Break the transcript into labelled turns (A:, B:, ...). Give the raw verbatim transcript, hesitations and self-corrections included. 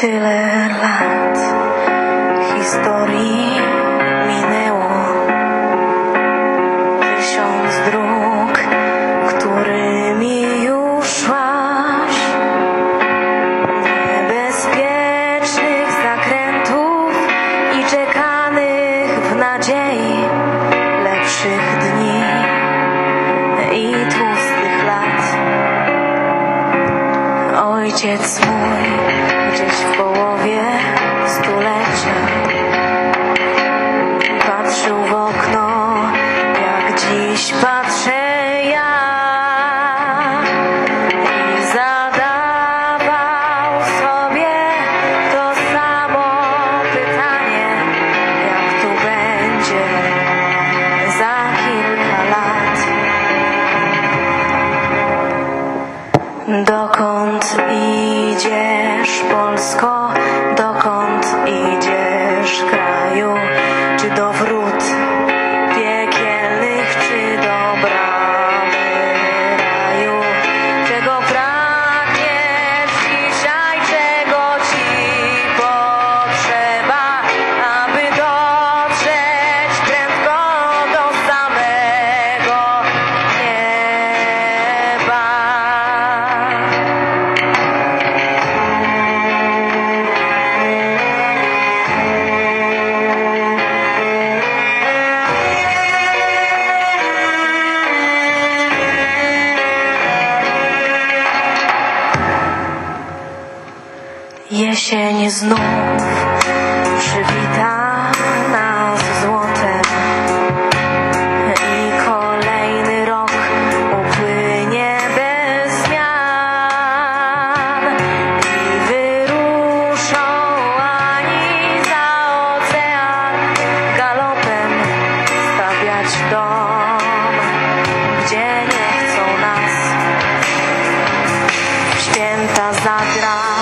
A: Tyle lat historii minęło, tysiąc dróg, którymi już szłaś, niebezpiecznych zakrętów i czekanych w nadziei lepszych dni i tłustych lat. Ojciec mój gdzieś w połowie stulecia patrzył w okno, jak dziś patrzę ja, i zadawał sobie to samo pytanie, jak tu będzie za kilka lat. Dokąd idziesz, Polsko? Dokąd idziesz, kraju? Czy do wrót piekielnych, czy do bramy raju? Czego pragniesz dzisiaj, czego ci potrzeba, aby dotrzeć prędko do samego nieba? Jesień znów przywita nas złotem i kolejny rok upłynie bez zmian i wyruszą ani za ocean galopem stawiać dom, gdzie nie chcą nas. Święta zagra